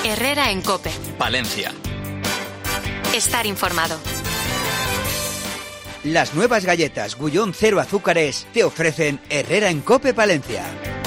Herrera en COPE. Palencia. Estar informado. Las nuevas galletas Gullón 0 azúcares te ofrecen Herrera en COPE Palencia.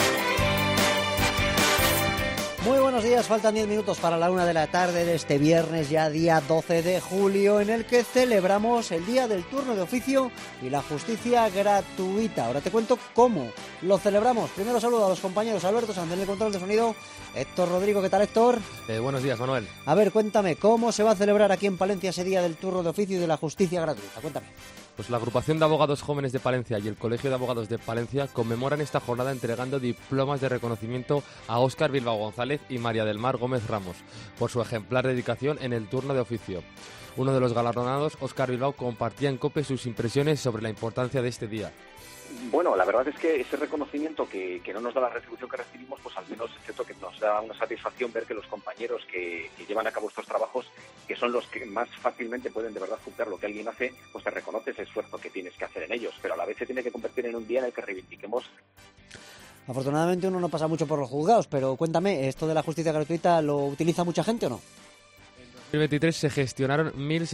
Muy buenos días, faltan 10 minutos para la 1 de la tarde de este viernes, ya día 12 de julio, en el que celebramos el Día del Turno de Oficio y la Justicia Gratuita. Ahora te cuento cómo lo celebramos. Primero saludo a los compañeros Alberto Sanz en el control de sonido, Héctor Rodrigo. ¿Qué tal, Héctor? Buenos días, Manuel. A ver, cuéntame, ¿cómo se va a celebrar aquí en Palencia ese Día del Turno de Oficio y de la Justicia Gratuita? Cuéntame. Pues la Agrupación de Abogados Jóvenes de Palencia y el Colegio de Abogados de Palencia conmemoran esta jornada entregando diplomas de reconocimiento a Óscar Bilbao González y María del Mar Gómez Ramos por su ejemplar dedicación en el turno de oficio. Uno de los galardonados, Óscar Bilbao, compartía en COPE sus impresiones sobre la importancia de este día. Bueno, la verdad es que ese reconocimiento que no nos da la retribución que recibimos, pues al menos es cierto que nos da una satisfacción ver que los compañeros que llevan a cabo estos trabajos, que son los que más fácilmente pueden de verdad juzgar lo que alguien hace, pues te reconoce ese esfuerzo que tienes que hacer en ellos, pero a la vez se tiene que convertir en un día en el que reivindiquemos. Afortunadamente uno no pasa mucho por los juzgados, pero cuéntame, ¿esto de la justicia gratuita lo utiliza mucha gente o no? En 2023 se gestionaron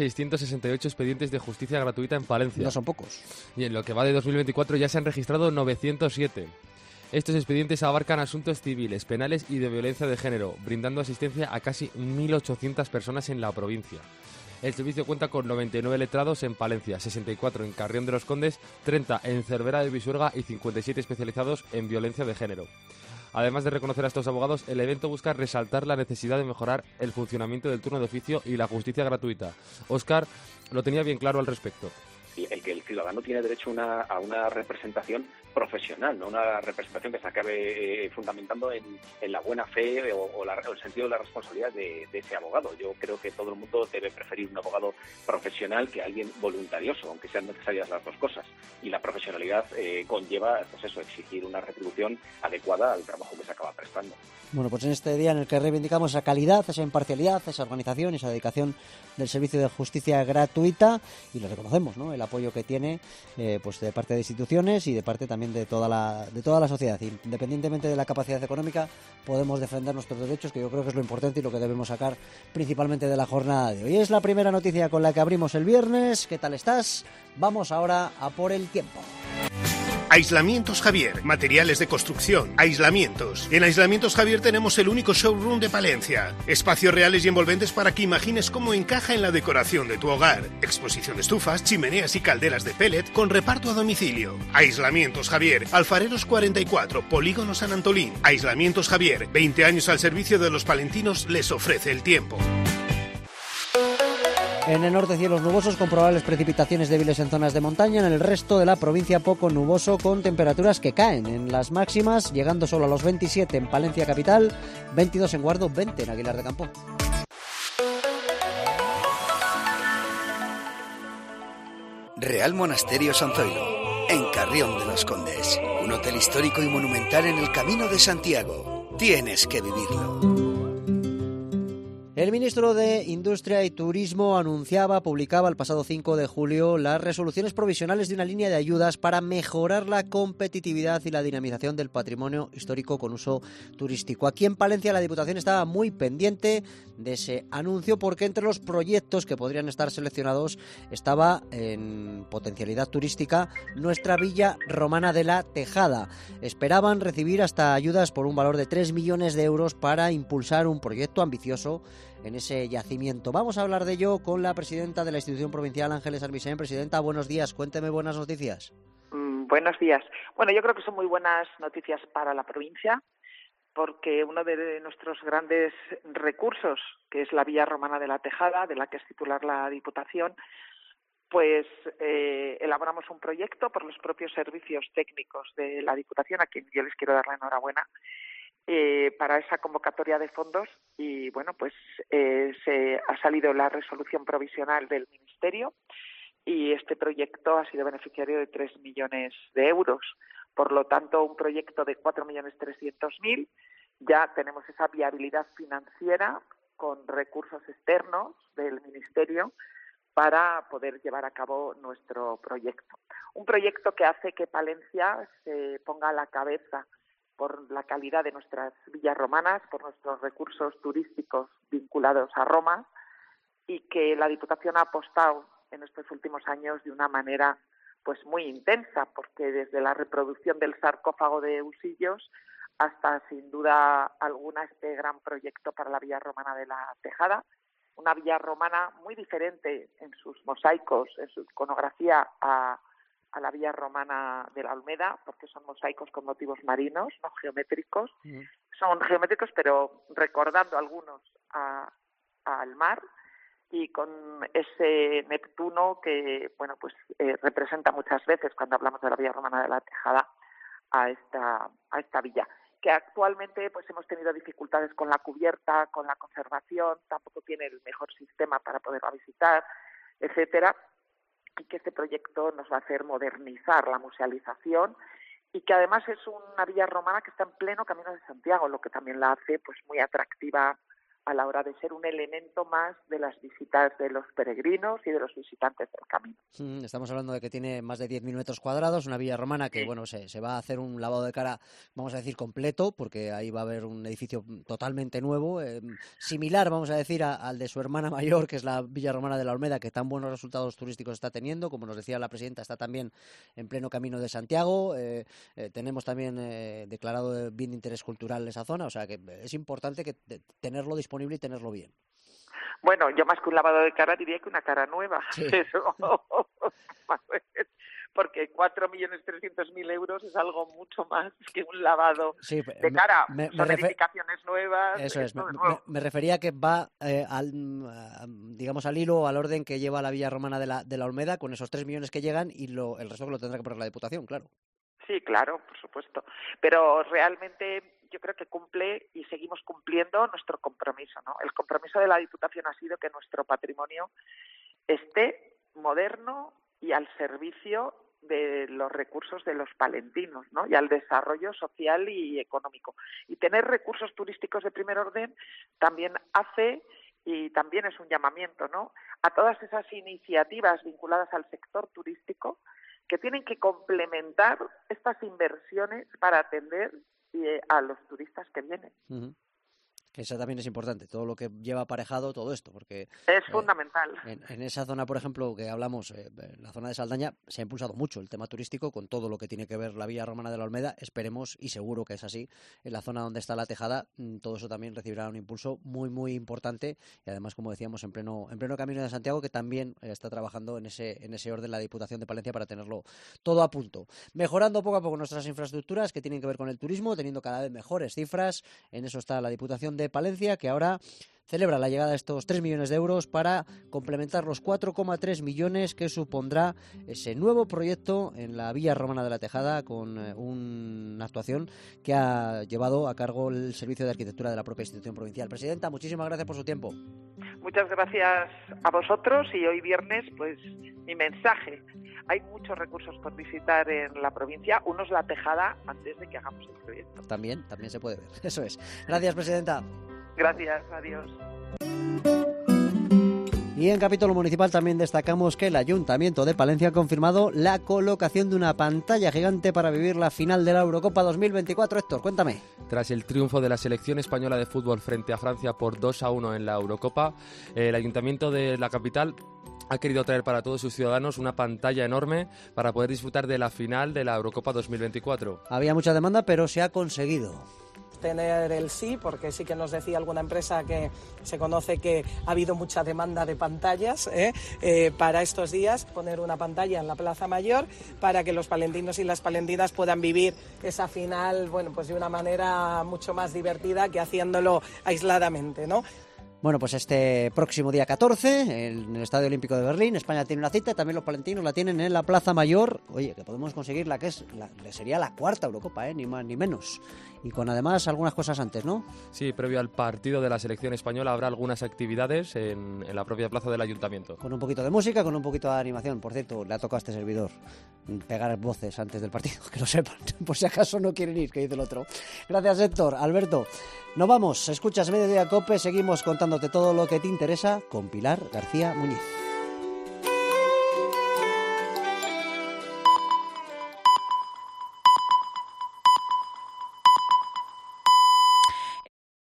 1.668 expedientes de justicia gratuita en Palencia. No son pocos. Y en lo que va de 2024 ya se han registrado 907. Estos expedientes abarcan asuntos civiles, penales y de violencia de género, brindando asistencia a casi 1.800 personas en la provincia. El servicio cuenta con 99 letrados en Palencia, 64 en Carrión de los Condes, 30 en Cervera de Pisuerga y 57 especializados en violencia de género. Además de reconocer a estos abogados, el evento busca resaltar la necesidad de mejorar el funcionamiento del turno de oficio y la justicia gratuita. Óscar lo tenía bien claro al respecto. El que el ciudadano tiene derecho a una representación profesional, no una representación que se acabe fundamentando en la buena fe o el sentido de la responsabilidad de ese abogado. Yo creo que todo el mundo debe preferir un abogado profesional que alguien voluntarioso, aunque sean necesarias las dos cosas. Y la profesionalidad conlleva, pues eso, exigir una retribución adecuada al trabajo que se acaba prestando. Bueno, pues en este día en el que reivindicamos esa calidad, esa imparcialidad, esa organización, esa dedicación del servicio de justicia gratuita, y lo reconocemos, ¿no? El apoyo que tiene pues de parte de instituciones y de parte también de toda la sociedad. Independientemente de la capacidad económica, podemos defender nuestros derechos, que yo creo que es lo importante y lo que debemos sacar principalmente de la jornada de hoy. Es la primera noticia con la que abrimos el viernes. ¿Qué tal estás? Vamos ahora a por el tiempo. Aislamientos Javier, materiales de construcción, aislamientos. En Aislamientos Javier tenemos el único showroom de Palencia. Espacios reales y envolventes para que imagines cómo encaja en la decoración de tu hogar. Exposición de estufas, chimeneas y calderas de pellet con reparto a domicilio. Aislamientos Javier, Alfareros 44, Polígono San Antolín. Aislamientos Javier, 20 años al servicio de los palentinos, les ofrece el tiempo. En el norte cielos nubosos con probables precipitaciones débiles en zonas de montaña. En el resto de la provincia poco nuboso con temperaturas que caen en las máximas, llegando solo a los 27 en Palencia capital, 22 en Guardo, 20 en Aguilar de Campo. Real Monasterio San Zoilo, en Carrión de los Condes. Un hotel histórico y monumental en el Camino de Santiago. Tienes que vivirlo. El ministro de Industria y Turismo publicaba el pasado 5 de julio las resoluciones provisionales de una línea de ayudas para mejorar la competitividad y la dinamización del patrimonio histórico con uso turístico. Aquí en Palencia la Diputación estaba muy pendiente de ese anuncio porque entre los proyectos que podrían estar seleccionados estaba en potencialidad turística nuestra Villa Romana de la Tejada. Esperaban recibir hasta ayudas por un valor de 3 millones de euros para impulsar un proyecto ambicioso en ese yacimiento. Vamos a hablar de ello con la presidenta de la institución provincial, Ángeles Armisen. Presidenta, buenos días, cuénteme buenas noticias. Buenos días. Bueno, yo creo que son muy buenas noticias para la provincia, porque uno de nuestros grandes recursos, que es la Villa Romana de la Tejada, de la que es titular la Diputación, pues elaboramos un proyecto por los propios servicios técnicos de la Diputación, a quien yo les quiero dar la enhorabuena, para esa convocatoria de fondos y bueno, pues se ha salido la resolución provisional del Ministerio y este proyecto ha sido beneficiario de 3 millones de euros. Por lo tanto, un proyecto de 4.300.000, ya tenemos esa viabilidad financiera con recursos externos del Ministerio para poder llevar a cabo nuestro proyecto. Un proyecto que hace que Palencia se ponga a la cabeza por la calidad de nuestras villas romanas, por nuestros recursos turísticos vinculados a Roma, y que la Diputación ha apostado en estos últimos años de una manera pues muy intensa, porque desde la reproducción del sarcófago de Usillos hasta, sin duda alguna, este gran proyecto para la Villa Romana de la Tejada, una villa romana muy diferente en sus mosaicos, en su iconografía a la Villa Romana de la Olmeda, porque son mosaicos con motivos marinos, no geométricos. Son geométricos, pero recordando algunos al mar, y con ese Neptuno que, bueno, pues representa muchas veces, cuando hablamos de la Villa Romana de la Tejada, a esta villa, que actualmente pues hemos tenido dificultades con la cubierta, con la conservación, tampoco tiene el mejor sistema para poderla visitar, etcétera, y que este proyecto nos va a hacer modernizar la musealización, y que además es una villa romana que está en pleno Camino de Santiago, lo que también la hace pues muy atractiva a la hora de ser un elemento más de las visitas de los peregrinos y de los visitantes del camino. Estamos hablando de que tiene más de 10.000 metros cuadrados, una villa romana que, bueno, se va a hacer un lavado de cara, vamos a decir, completo, porque ahí va a haber un edificio totalmente nuevo, similar, vamos a decir, al de su hermana mayor, que es la Villa Romana de la Olmeda, que tan buenos resultados turísticos está teniendo. Como nos decía la presidenta, está también en pleno Camino de Santiago. Tenemos también declarado bien de interés cultural esa zona, o sea que es importante que tenerlo disponible y tenerlo bien. Bueno, yo más que un lavado de cara diría que una cara nueva. Sí. Eso. Porque 4.300.000 euros es algo mucho más que un lavado de cara. Son edificaciones nuevas. Eso es. Me refería a que va digamos al hilo o al orden que lleva la Villa Romana de la Olmeda, con esos 3 millones que llegan, y el resto que lo tendrá que poner la Diputación, claro. Sí, claro, por supuesto. Pero realmente yo creo que cumple y seguimos cumpliendo nuestro compromiso, ¿no? El compromiso de la Diputación ha sido que nuestro patrimonio esté moderno y al servicio de los recursos de los palentinos, ¿no? Y al desarrollo social y económico. Y tener recursos turísticos de primer orden también hace, y también es un llamamiento, ¿no?, a todas esas iniciativas vinculadas al sector turístico que tienen que complementar estas inversiones para atender a los turistas que vienen. Que eso también es importante, todo lo que lleva aparejado todo esto, porque es fundamental. En esa zona, por ejemplo, que hablamos, la zona de Saldaña, se ha impulsado mucho el tema turístico con todo lo que tiene que ver la Villa Romana de la Olmeda. Esperemos, y seguro que es así, en la zona donde está la Tejada, todo eso también recibirá un impulso muy, muy importante, y además, como decíamos, en pleno Camino de Santiago, que también está trabajando en ese orden la Diputación de Palencia para tenerlo todo a punto. Mejorando poco a poco nuestras infraestructuras que tienen que ver con el turismo, teniendo cada vez mejores cifras. En eso está la Diputación de Palencia, que ahora celebra la llegada de estos 3 millones de euros para complementar los 4,3 millones que supondrá ese nuevo proyecto en la Villa Romana de la Tejada, con una actuación que ha llevado a cargo el Servicio de Arquitectura de la propia institución provincial. Presidenta, muchísimas gracias por su tiempo. Muchas gracias a vosotros, y hoy viernes, pues mi mensaje. Hay muchos recursos por visitar en la provincia, uno es la Tejada, antes de que hagamos el proyecto. También se puede ver, eso es. Gracias, presidenta. Gracias, adiós. Y en capítulo municipal también destacamos que el Ayuntamiento de Palencia ha confirmado la colocación de una pantalla gigante para vivir la final de la Eurocopa 2024. Héctor, cuéntame. Tras el triunfo de la selección española de fútbol frente a Francia por 2-1 en la Eurocopa, el Ayuntamiento de la capital ha querido traer para todos sus ciudadanos una pantalla enorme para poder disfrutar de la final de la Eurocopa 2024. Había mucha demanda, pero se ha conseguido tener el sí, porque sí que nos decía alguna empresa que se conoce que ha habido mucha demanda de pantallas para estos días, poner una pantalla en la Plaza Mayor para que los palentinos y las palentinas puedan vivir esa final, bueno, pues de una manera mucho más divertida que haciéndolo aisladamente, ¿no? Bueno, pues este próximo día 14, en el Estadio Olímpico de Berlín, España tiene una cita, también los palentinos la tienen en la Plaza Mayor. Oye, que podemos conseguir la que es sería la cuarta Eurocopa, ni más ni menos. Y con además algunas cosas antes, ¿no? Sí, previo al partido de la selección española habrá algunas actividades en la propia plaza del Ayuntamiento. Con un poquito de música, con un poquito de animación. Por cierto, le ha tocado a este servidor pegar voces antes del partido, que lo sepan, por si acaso no quieren ir, que dice el otro. Gracias, Héctor. Alberto, nos vamos. Escuchas Mediodía Cope, seguimos contándote todo lo que te interesa con Pilar García Muñiz.